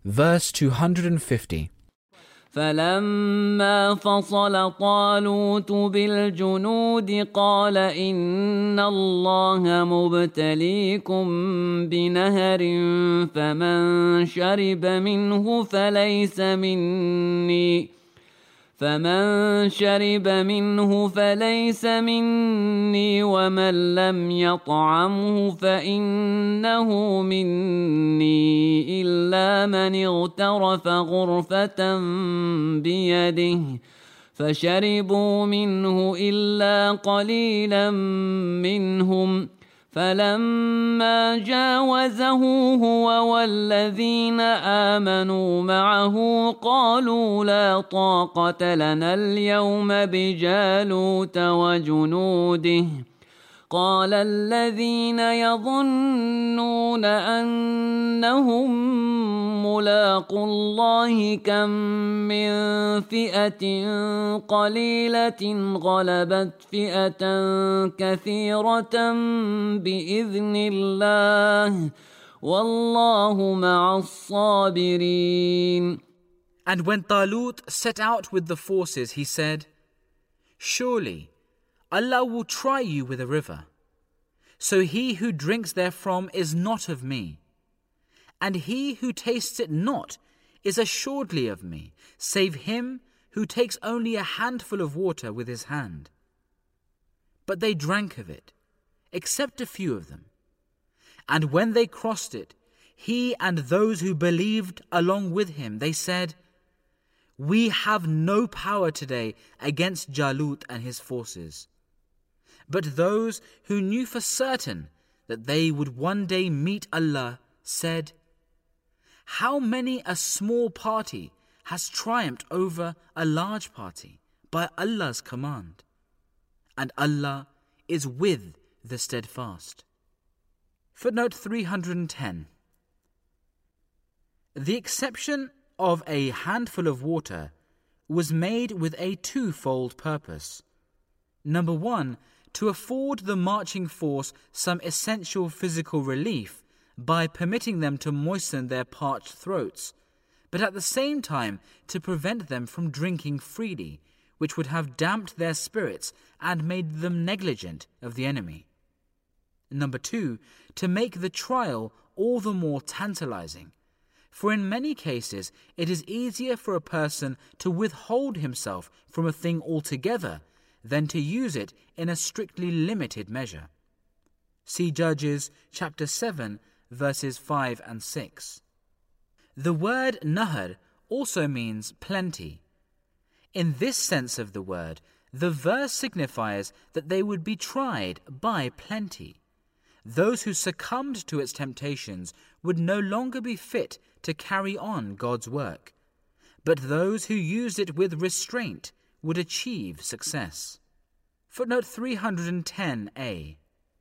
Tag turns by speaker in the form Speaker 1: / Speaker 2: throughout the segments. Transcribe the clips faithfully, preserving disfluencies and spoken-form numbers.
Speaker 1: Verse two hundred fifty.
Speaker 2: فلما فصل طالوت بالجنود قال إن الله مبتليكم بنهر فمن شرب منه فليس مني فمن شرب منه فليس مني ومن لم يطعمه فإنه مني إلا من اغترف غرفة بيده فشربوا منه إلا قليلا منهم فلما جاوزه هو والذين آمنوا معه قالوا لا طاقة لنا اليوم بجالوت وجنوده قال الذين يظنون أنهم ملاقو الله كم من فئة قليلة غلبت فئة كثيرة بإذن الله والله مع الصابرين.
Speaker 3: And when Talut set out with the forces, he said, Surely Allah will try you with a river. So he who drinks therefrom is not of me, and he who tastes it not is assuredly of me, save him who takes only a handful of water with his hand. But they drank of it, except a few of them. And when they crossed it, he and those who believed along with him, they said, We have no power today against Jalut and his forces. But those who knew for certain that they would one day meet Allah said, How many a small party has triumphed over a large party by Allah's command, and Allah is with the steadfast. Footnote three hundred ten. The exception of a handful of water was made with a twofold purpose. Number one, to afford the marching force some essential physical relief by permitting them to moisten their parched throats, but at the same time to prevent them from drinking freely, which would have damped their spirits and made them negligent of the enemy. Number two, to make the trial all the more tantalizing, for in many cases it is easier for a person to withhold himself from a thing altogether than to use it in a strictly limited measure. See Judges chapter seven, verses five and six. The word nahar also means plenty. In this sense of the word, the verse signifies that they would be tried by plenty. Those who succumbed to its temptations would no longer be fit to carry on God's work, but those who used it with restraint would achieve success. Footnote three hundred ten a.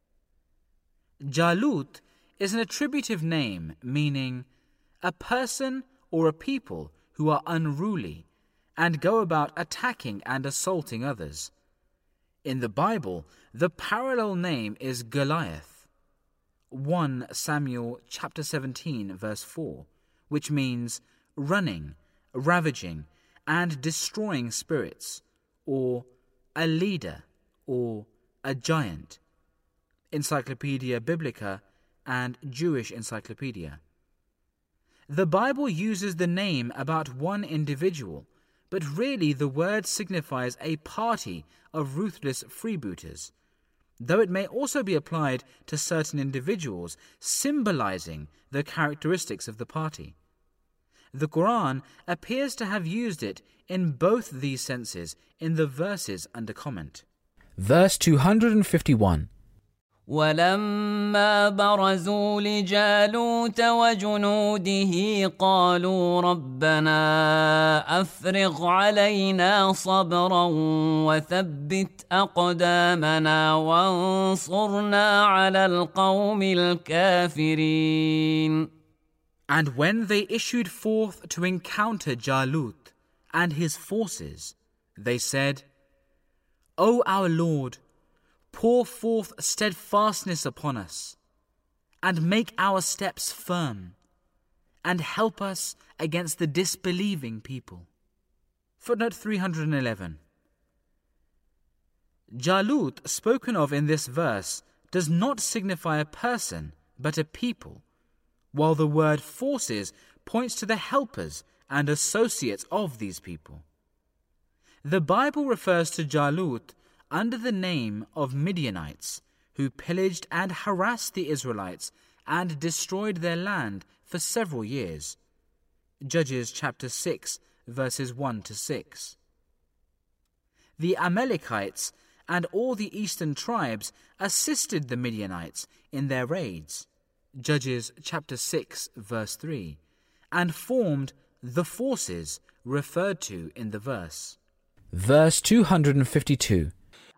Speaker 3: Jalut is an attributive name meaning a person or a people who are unruly and go about attacking and assaulting others. In the Bible, the parallel name is Goliath. First Samuel chapter seventeen verse four, which means running, ravaging, and destroying spirits, or a leader, or a giant. Encyclopedia Biblica and Jewish Encyclopedia. The Bible uses the name about one individual, but really the word signifies a party of ruthless freebooters, though it may also be applied to certain individuals, symbolizing the characteristics of the party. The Quran appears to have used it in both these senses in the verses under comment.
Speaker 1: Verse two hundred fifty-one.
Speaker 2: ولما برزوا لجالوت وجنوده قالوا ربنا أفرغ علينا صبرا وثبت أقدامنا وانصرنا على القوم الكافرين.
Speaker 3: And when they issued forth to encounter Jalut and his forces, they said, O our Lord, pour forth steadfastness upon us, and make our steps firm, and help us against the disbelieving people. Footnote three hundred eleven. Jalut, spoken of in this verse, does not signify a person, but a people, while the word forces points to the helpers and associates of these people. The Bible refers to Jalut under the name of Midianites, who pillaged and harassed the Israelites and destroyed their land for several years. Judges chapter six, verses one to six. The Amalekites and all the eastern tribes assisted the Midianites in their raids. Judges chapter six, verse three, and formed the forces referred to in the verse.
Speaker 1: Verse two hundred fifty-two.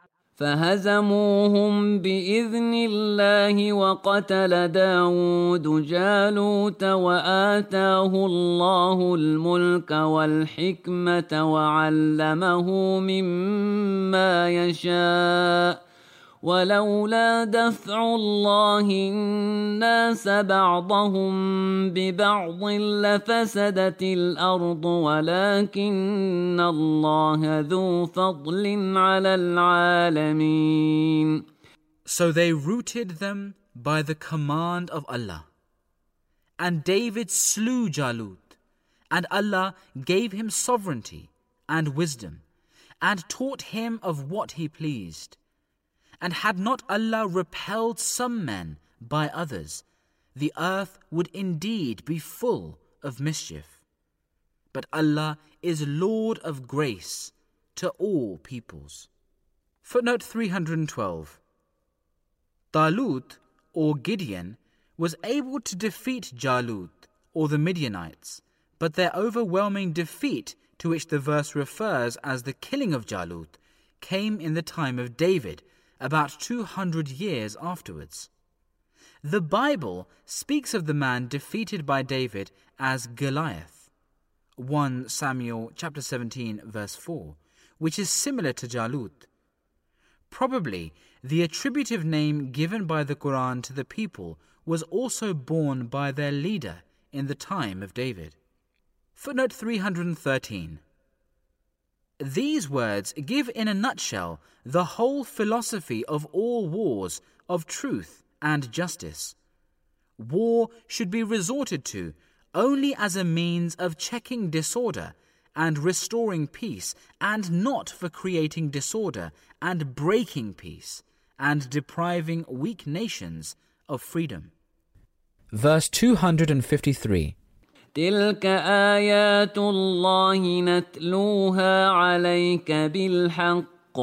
Speaker 2: فهزموهم بإذن الله وقتل داود جالوت وآتاه الله الملك والحكمة وعلمه مما يشاء ولولا دفع الله الناس بعضهم ببعض لفسدت الأرض ولكن الله ذو فضل على العالمين.
Speaker 3: So they routed them by the command of Allah. And David slew Jalut, and Allah gave him sovereignty and wisdom, and taught him of what he pleased. And had not Allah repelled some men by others, the earth would indeed be full of mischief. But Allah is Lord of grace to all peoples. Footnote three hundred twelve. Talut, or Gideon, was able to defeat Jalut, or the Midianites, but their overwhelming defeat, to which the verse refers as the killing of Jalut, came in the time of David, about two hundred years afterwards. The Bible speaks of the man defeated by David as Goliath, First Samuel chapter seventeen verse four, which is similar to Jalut. Probably the attributive name given by the Quran to the people was also borne by their leader in the time of David. Footnote three hundred thirteen. These words give in a nutshell the whole philosophy of all wars of truth and justice. War should be resorted to only as a means of checking disorder and restoring peace, and not for creating disorder and breaking peace and depriving weak nations of freedom.
Speaker 1: Verse two hundred fifty-three.
Speaker 2: تلك آيات الله نتلوها عليك بالحق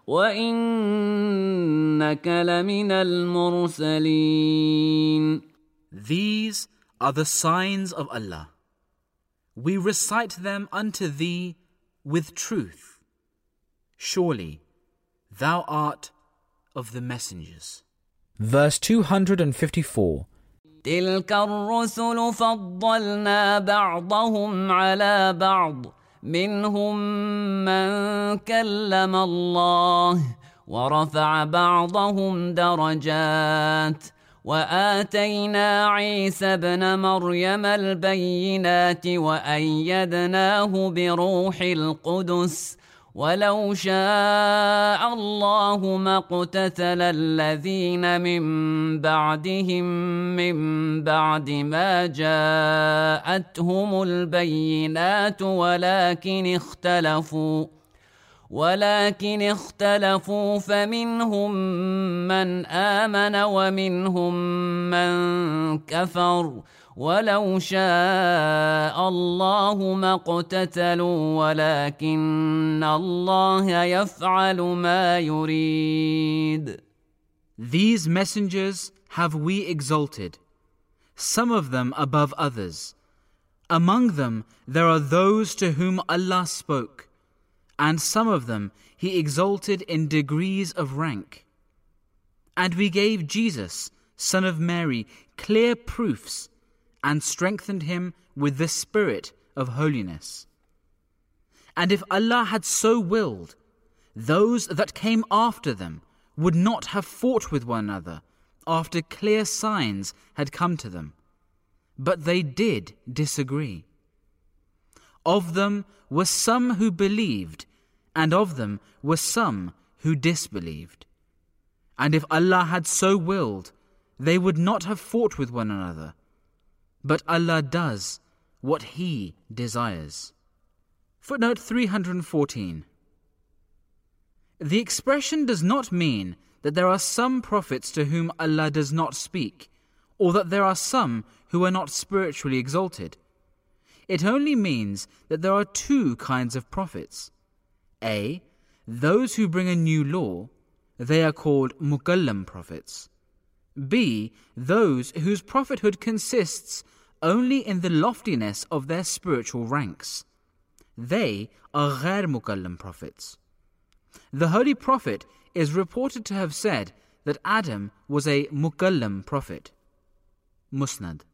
Speaker 2: وإنك لمن المرسلين.
Speaker 3: These are the signs of Allah. We recite them unto thee with truth. Surely thou art of the messengers.
Speaker 1: Verse two hundred fifty-four.
Speaker 2: تلك الرسل فضلنا بعضهم على بعض منهم من كلم الله ورفع بعضهم درجات وآتينا عيسى ابن مريم البينات وأيدناه بروح القدس ولو شاء الله ما اقتتل الذين من بعدهم من بعد ما جاءتهم البينات ولكن اختلفوا ولكن اختلفوا فمنهم من آمن ومنهم من كفر ولو شاء الله ما اقتتلوا ولكن الله يفعل ما يريد.
Speaker 3: These messengers have we exalted, some of them above others. Among them there are those to whom Allah spoke, and some of them He exalted in degrees of rank. And we gave Jesus, son of Mary, clear proofs, and strengthened him with the spirit of holiness. And if Allah had so willed, those that came after them would not have fought with one another after clear signs had come to them. but they did disagree. Of them were some who believed, and of them were some who disbelieved. And if Allah had so willed, they would not have fought with one another. But Allah does what He desires. Footnote three hundred fourteen. The expression does not mean that there are some prophets to whom Allah does not speak, or that there are some who are not spiritually exalted. It only means that there are two kinds of prophets. A. Those who bring a new law, they are called mukallam prophets. B. Those whose prophethood consists only in the loftiness of their spiritual ranks. They are ghair mukallam prophets. The Holy Prophet is reported to have said that Adam was a mukallam prophet. Musnad.